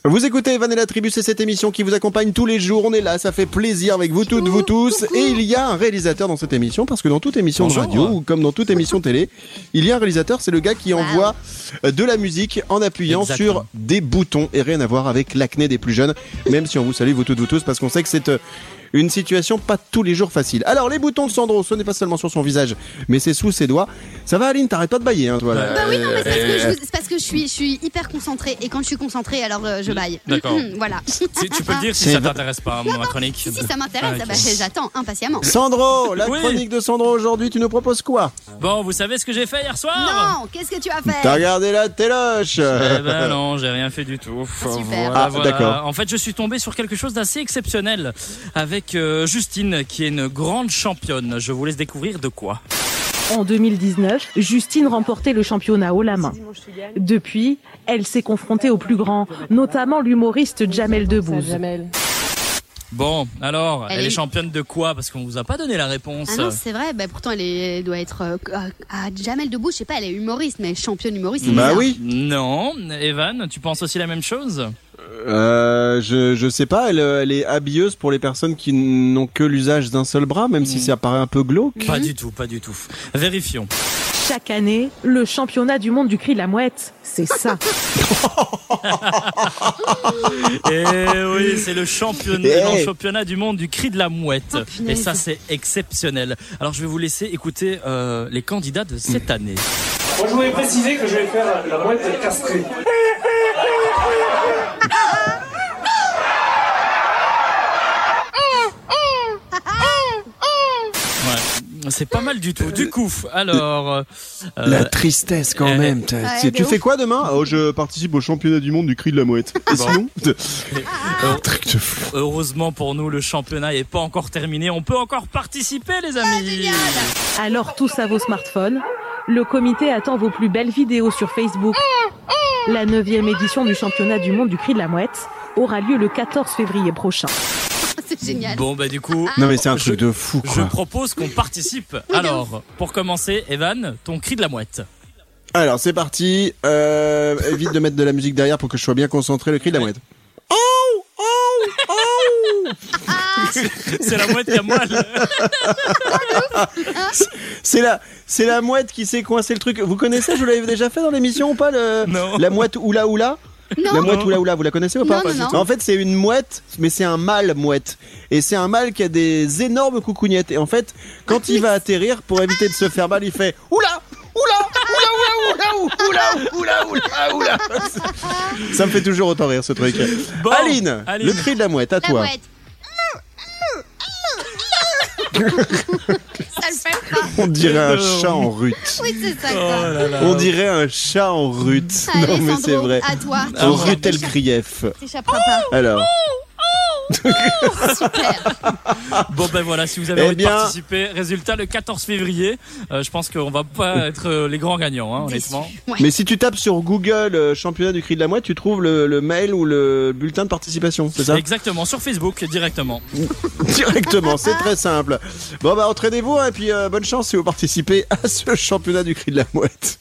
Vous écoutez Evan et la Tribu, c'est cette émission qui vous accompagne tous les jours. On est là, ça fait plaisir avec vous toutes, vous tous. Et il y a un réalisateur dans cette émission, parce que dans toute émission de radio, ou comme dans toute émission télé, il y a un réalisateur, c'est le gars qui envoie de la musique en appuyant sur des boutons. Et rien à voir avec l'acné des plus jeunes, même si on vous salue, vous toutes, vous tous, parce qu'on sait que c'est une situation pas tous les jours facile. Alors, les boutons de Sandro, ce n'est pas seulement sur son visage, mais c'est sous ses doigts. Ça va, Aline, t'arrêtes pas de bailler, hein, toi, là. Bah oui, non, mais c'est parce que je suis hyper concentrée. Et quand je suis concentrée, alors je baille. D'accord. Voilà. Tu peux le dire si ça t'intéresse pas, ma chronique. Si ça m'intéresse, bah, j'attends impatiemment. Sandro, la chronique de Sandro aujourd'hui, tu nous proposes quoi? Bon, vous savez ce que j'ai fait hier soir? Non, qu'est-ce que tu as fait? T'as regardé la téloche? Eh ben non, j'ai rien fait du tout. Super. Voilà. D'accord. En fait, je suis tombé sur quelque chose d'assez exceptionnel avec Justine, qui est une grande championne. Je vous laisse découvrir de quoi. En 2019, Justine remportait le championnat haut la main. Depuis, elle s'est confrontée aux plus grands, notamment l'humoriste Jamel Debbouze. Bon, alors, elle est est championne de quoi? Parce qu'on vous a pas donné la réponse. Ah non, c'est vrai. Bah, pourtant, elle doit être à Jamel Debbouze. Je sais pas, elle est humoriste, mais championne humoriste. C'est Bah bizarre. oui. Non, Evan, tu penses aussi la même chose? Je sais pas, elle est habilleuse pour les personnes qui n'ont que l'usage d'un seul bras, même si ça paraît un peu glauque. Pas du tout, pas du tout. Vérifions. Chaque année, le championnat du monde du cri de la mouette, c'est ça. Et oui, c'est le championnat du monde du cri de la mouette. Et ça, c'est exceptionnel. Alors, je vais vous laisser écouter les candidats de cette année. Moi, je voulais préciser que je vais faire la mouette castrée. C'est pas mal du tout. Du coup, alors... La tristesse quand même. Tu fais quoi demain? Oh, je participe au championnat du monde du cri de la mouette. Et sinon truc de fou. Heureusement pour nous, le championnat n'est pas encore terminé. On peut encore participer, les amis. Alors tous à vos smartphones, le comité attend vos plus belles vidéos sur Facebook. La 9e édition du championnat du monde du cri de la mouette aura lieu le 14 février prochain. C'est génial. Bon, bah du coup... Non mais c'est un truc de fou, quoi. Je propose qu'on participe. Alors, pour commencer, Evan, ton cri de la mouette. Alors, c'est parti. Évite de mettre de la musique derrière pour que je sois bien concentré. Le cri de la mouette. Oh, oh, oh. C'est la mouette qui a moelle. C'est la mouette qui s'est coincé le truc. Vous connaissez, je vous l'avais déjà fait dans l'émission ou pas, Non. La mouette oula oula? Non. La mouette oula oula, vous la connaissez ou pas? Non. En fait, c'est une mouette, mais c'est un mâle mouette. Et c'est un mâle qui a des énormes coucougnettes. Et en fait, quand il va atterrir, pour éviter de se faire mal, il fait oula oula oula oula oula oula oula. Ça me fait toujours autant rire, ce truc. Bon, Aline, le cri de la mouette, à toi. mouette. Ça le fait pas. On dirait un chat en rut. Oui, c'est ça. On dirait un chat en rut. Allez, Non mais Sandro, c'est vrai. à toi. En rutel grief. T'échapperas pas. Alors. Super. Bon, ben voilà, si vous avez envie de participer, résultat le 14 février. Je pense qu'on va pas être les grands gagnants, hein, honnêtement. Ouais. Mais si tu tapes sur Google championnat du cri de la mouette, tu trouves le mail ou le bulletin de participation, c'est ça? Exactement, sur Facebook, directement. Directement, c'est très simple. Bon bah entraînez-vous, hein, et puis bonne chance si vous participez à ce championnat du cri de la mouette.